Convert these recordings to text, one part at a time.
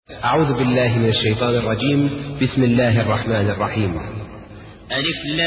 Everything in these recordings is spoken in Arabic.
أعوذ بالله من الشيطان الرجيم. بسم الله الرحمن الرحيم. ألف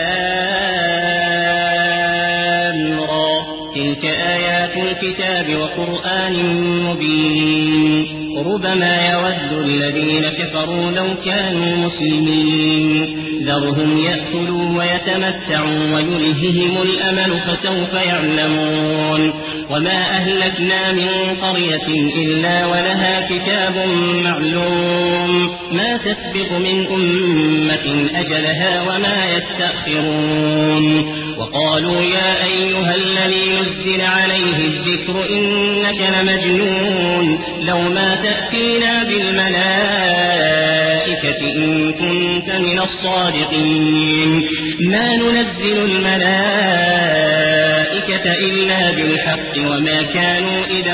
لام را تلك آيات الكتاب وقرآن مبين ربما يود الذين كفروا لو كانوا مسلمين ذرهم يأكلوا ويتمتعوا ويلههم الأمل فسوف يعلمون وما أهلكنا من قرية إلا ولها كتاب معلوم ما تسبق من أمة أجلها وما يستأخرون وقالوا يا أيها الذي نزل عليه الذكر إنك لمجنون لو ما تأتينا بالملائكة إن كنت من الصادقين ما ننزل الملائكة إلا بالحق وما كانوا إذا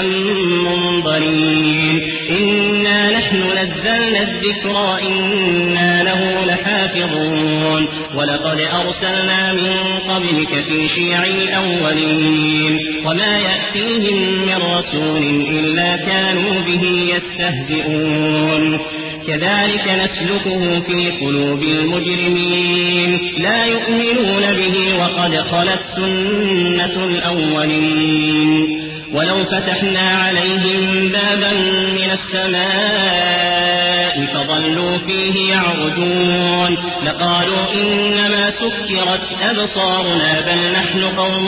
منظرين إنا نحن نزلنا الذكر وإنا له لحافظون ولقد أرسلنا من قبلك في شيع الأولين وما يأتيهم من رسول إلا كانوا به يستهزئون كذلك نسلكه في قلوب المجرمين لا يؤمنون به وقد خلت سنة الأولين ولو فتحنا عليهم بابا من السماء فظلوا فيه يعرجون لقالوا إنما سكرت أبصارنا بل نحن قوم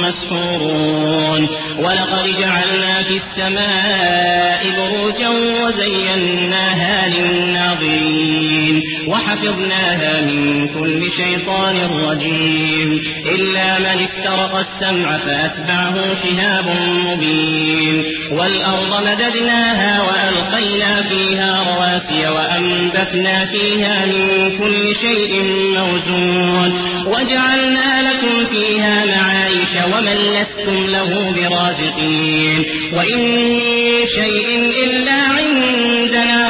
مسحورون ولقد جعلنا في السماء بروجا وزيناها للناظرين وحفظناها من كل شيطان رجيم إلا من استرق السمع فأتبعه شهاب مبين والأرض مددناها وألقينا فيها رواسي وأنبتنا فيها من كل شيء موزون وجعلنا لكم فيها معايش ومن لستم له برازقين وإن من شيء إلا عندنا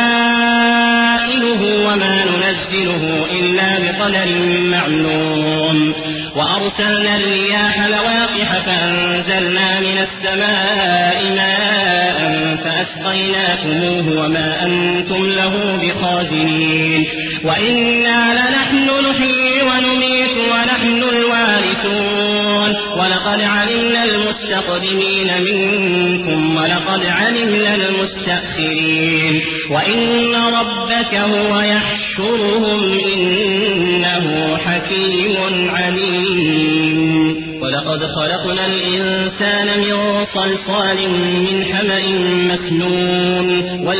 خزائنه وما ننزله إلا بقدر معلوم وأرسلنا الرياح لواقح فأنزلنا من السماء ماء فأسقيناكموه وما أنتم له بخازنين وإنا لنحن نحيي ونميت ونحن الوارثون ولقد علمنا المستقدمين منكم ولقد علمنا المستأخرين وإن ربك هو يحشرهم إنه حكيم عليم ولقد خلقنا الإنسان من صلصال من حمأ مسنون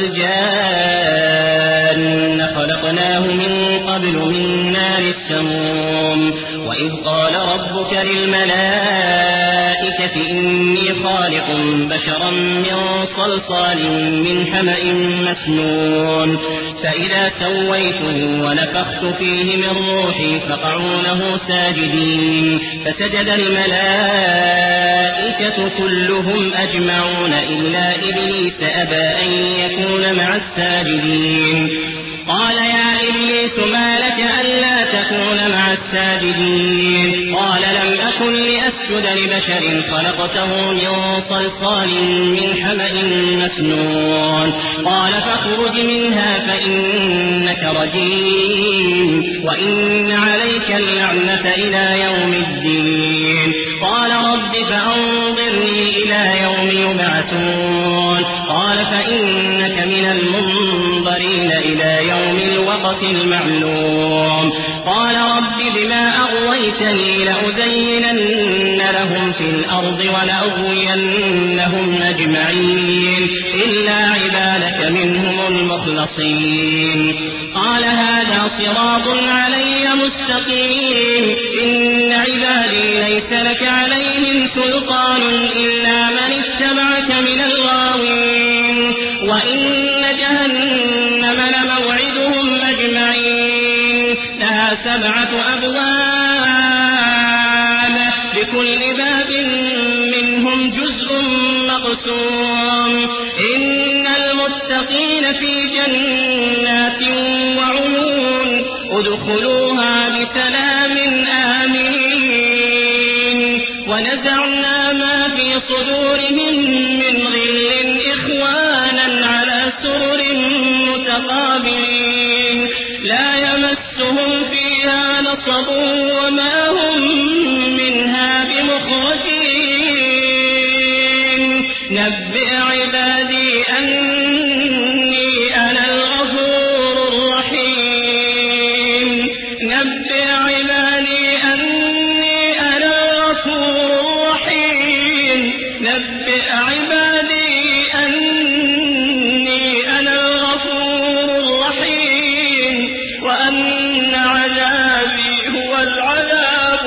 والجان خلقناه من قبل من نار السموم وإذ قال ربك للملائكة إني خالق بشرا من صلصال من حمأ مسنون فإذا سويته ونفخت فيه من روحي فقعوا له ساجدين فسجد الملائكة كلهم أجمعون إلا إبليس أبى أن يكون مع الساجدين قال يا إبليس ما لك ألا تكون مع الساجدين قال لم أكن لأسجد لبشر خلقته من صلصال من حمأ مسنون قال فاخرج منها فإنك رجيم وإن عليك اللعنة إلى يوم الدين قال رب فأنظرني إلى يوم يبعثون قال فإنك من المنظرين إلى يوم الوقت المعلوم قال رب بما أغويتني لأزينن لهم في الأرض ولأغوينهم أجمعين إلا عبادك منهم المخلصين قال هذا صراط علي مستقيم إن عبادي ليس لك عليهم سلطان إلا من اتبعك من الغاوين وإن جهنم لموعدهم أجمعين لها 7 أبواب لكل باب منهم جزء مقسوم إن المتقين في جنات وعيون ادخلوها بسلام آمين ونزعنا ما في صدورهم من غل إخوانا على سرر قابلين لا يمسهم فيها نصب وما هم منها بمخرجين نبئ عبادي أني أنا الغفور الرحيم نبئ عبادي أني أنا الغفور الرحيم نبئ عبادي أني أنا الغفور الرحيم وأن عذابي هو العذاب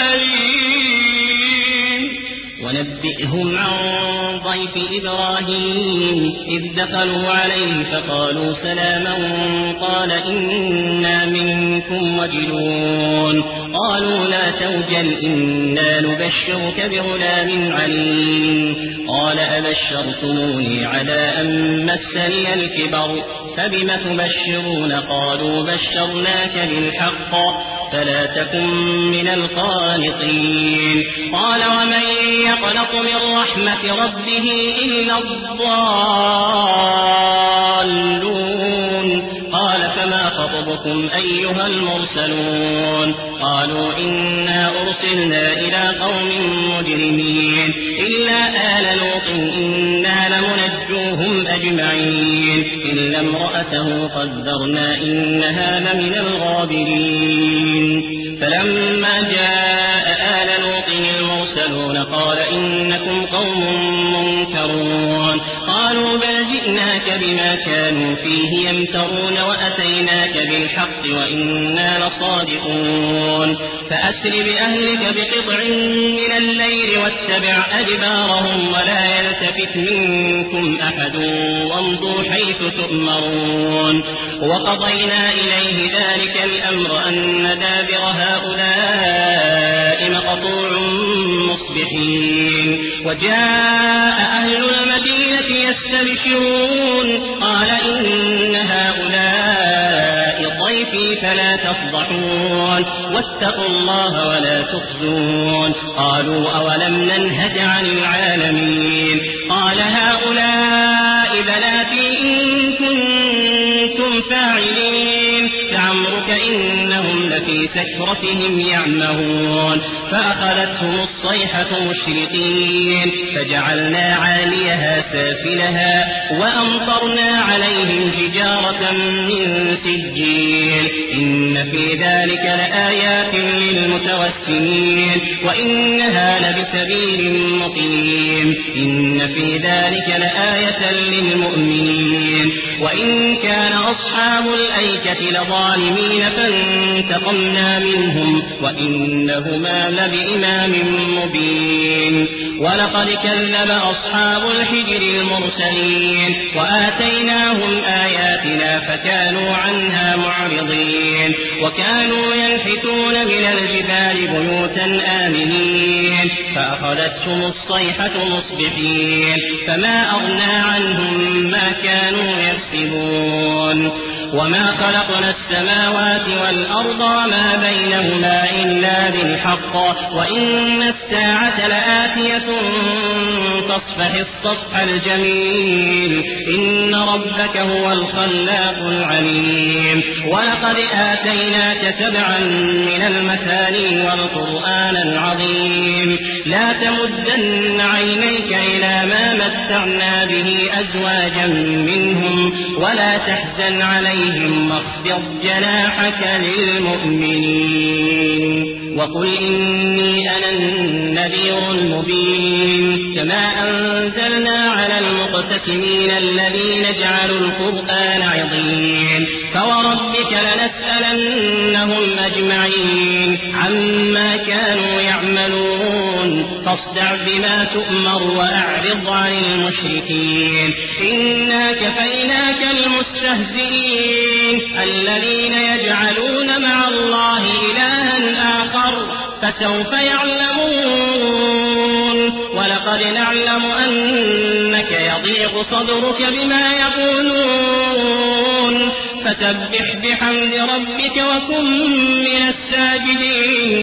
الأليم ونبئهم عن ضيف إبراهيم إذ دخلوا عليه فقالوا سلاما قال إنا منكم وجلون قالوا لا توجل إنا نبشرك بغلام عليم قال أبشرتموني على أن مسني الكبر فبم تبشرون قالوا بشرناك بالحق فلا تكن من القانطين قال ومن يقنط من رحمة ربه إلا الضالون قال فما خطبكم أيها المرسلون قالوا إنا أرسلنا إلى قوم مجرمين إلا آل لوط إنا لمنجوهم أجمعين إلا امرأته قدرنا إنها لمن الغابرين فلما جاء آل لوط المرسلون قال إنكم قوم منكرون قالوا بل جئناك بما كانوا فيه يمترون وأتيناك بالحق وإنا لصادقون فأسر بأهلك بقطع من الليل واتبع أدبارهم ولا يلتفت منكم أحد وامضوا حيث تؤمرون وقضينا إليه ذلك الأمر أن دابر هؤلاء مقطوع مصبحين وجاء أهل المدينة يستبشرون قال إن هؤلاء ضيفي فلا تفضحون واتقوا الله ولا تخزون قالوا أولم ننهج عن العالمين قال هؤلاء بناتي إن كنتم فاعلين لعمرك إنهم لفي سكرتهم يعمهون فأخذتهم الصيحة مشرقين فجعلنا عاليها سافلها وأمطرنا عليهم حجارة من سجيل إن في ذلك لآيات للمتوسمين وإنها لبسبيل مقيم إن في ذلك لآية للمؤمنين وإن كان أصحاب الأيكة لظالمين فانتقمنا منهم وإنهما لبإمام مبين ولقد كذب أصحاب الحجر المرسلين وآتيناهم آياتنا فكانوا عنها معرضين وكانوا ينحتون من الجبال بيوتا آمنين فأخذتهم الصيحة مصبحين فما أغنى عنهم ما كانوا يكسبون وما خلقنا السماوات والأرض وما بينهما إلا بالحق وإن الساعة لآتية فاصفح الصفح الجميل إن ربك هو الخلاق العليم ولقد آتيناك 7 من المثاني والقرآن العظيم لا تمدن عينيك إلى ما متعنا به أزواجا منهم ولا تحزن عليهم واخفض جناحك للمؤمنين وقل إني أنا النذير المبين كما أنزلنا على المقتسمين الذين جعلوا القرآن عضين فوربك لنسألنهم أجمعين عما كانوا يعملون فاصدع بما تؤمر وأعرض عن المشركين إنا كفيناك المستهزئين الذين يجعلون مع الله إلها آخر فسوف يعلمون ولقد نعلم أنك يضيق صدرك بما يقولون فسبح بحمد ربك وكن من الساجدين